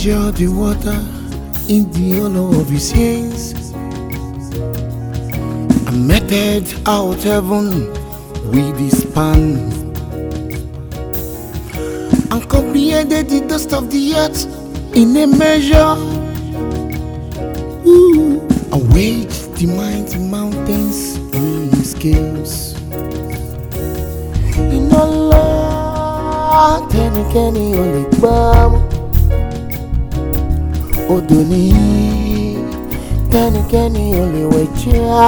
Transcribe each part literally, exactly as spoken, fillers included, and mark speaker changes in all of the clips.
Speaker 1: measure the water in the hollow of his hands, and meted out heaven with his span, and comprehended the dust of the earth in a measure, Ooh. and weighed the mighty mountains in his scales. In Allah, tẹ́nikẹ́ni ò lè gbá mú. Odò ní tẹ́nikẹ́ni ò lè wẹ̀jẹ̀.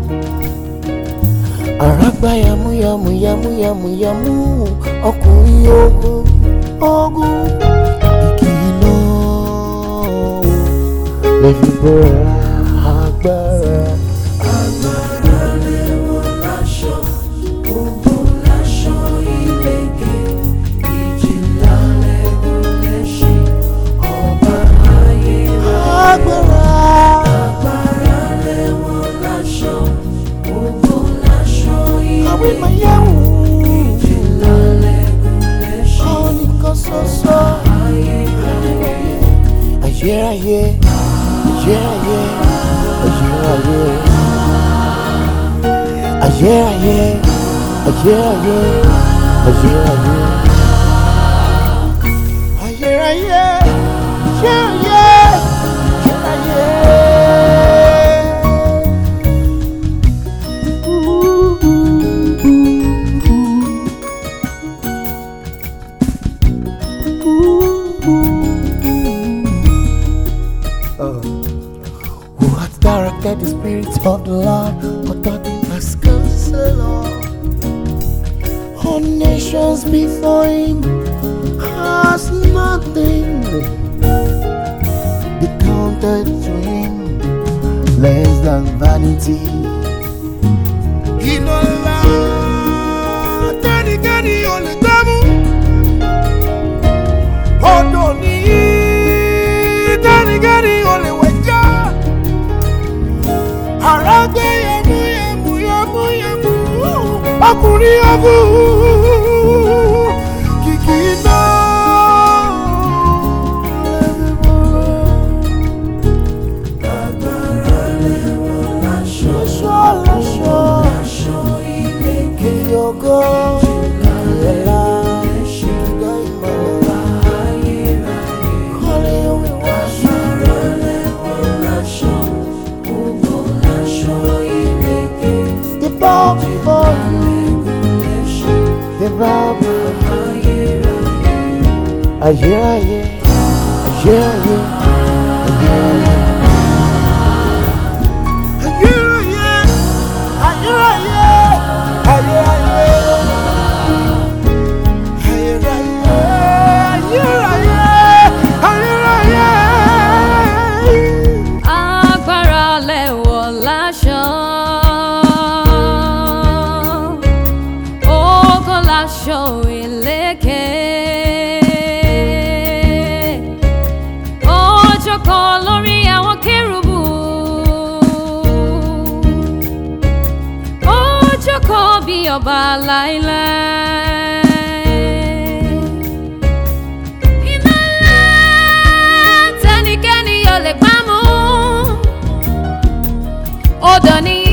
Speaker 1: Àràgbá yamu yamu yamu yamu yamu, ọkùnrin ogun ogun. Kìkì iná lè fi bọ́ra agbára.
Speaker 2: Agbára lẹ́wọ̀n láṣọ, ògo láṣọ ìlẹ̀kẹ̀, ìjìnlá lẹ́gùn lẹ́ṣin, ọba ayé
Speaker 1: Agbára.
Speaker 2: agbára lẹ́wọ̀n láṣọ, ògo láṣọ
Speaker 1: Àwọn ìmọ̀
Speaker 2: ìlẹ̀kẹ̀,
Speaker 1: yẹ̀wò.
Speaker 2: ìjìnlá lẹ́gùn lẹ́ṣin,
Speaker 1: Àwọn nìkan ṣoṣo.
Speaker 2: ayé ayé.
Speaker 1: Ayérayé, ayérayé, ayérayé. Ayérayé, ayérayé, ayérayé. Ayérayé, ayérayé, Who hath directed the Spirit of the Lord, or taught him as counselor? All nations before him has nothing. They counted to him less than vanity. Inola, tẹ́nikẹ́ni ò lè gbámú. Odò ní tẹ́nikẹ́ni ò lè wẹ̀jẹ̀. Àràgbé yẹmú yẹmú yẹmú yẹmú, ọkùnrin ogun. Kìkì iná lẹ́bi bọ́ra.
Speaker 2: Agbára lẹ́wọ̀n láṣọ,
Speaker 1: Láṣọ láṣọ,
Speaker 2: láṣọ ìlẹ̀kẹ̀,
Speaker 1: kìkì ògo, ìyẹ̀lá, ìgbà ìmọ̀lá.
Speaker 2: ayérayé.
Speaker 1: Holy we worship.
Speaker 2: Agbára lẹ́wọ̀n láṣọ, ògo láṣọ ìlẹ̀kẹ̀,
Speaker 1: They bow before you.
Speaker 2: lẹ́gùn lẹ́ṣin,
Speaker 1: They bow before you.
Speaker 2: ayérayé.
Speaker 1: Ayérayé, ayérayé, ayérayé. Ayérayé, ayérayé, ayérayé. Ayérayé, ayérayé, ayérayé.
Speaker 3: Agbára lẹ́wọ̀n láṣọ, ògo láṣọ ìlẹ̀kẹ̀. Ó jókòó lórí àwọn kérúbù, ó jókòó bí ọba láíláí. Iná ńlá tẹ́nikẹ́ni ò lè gbámú. Odò ní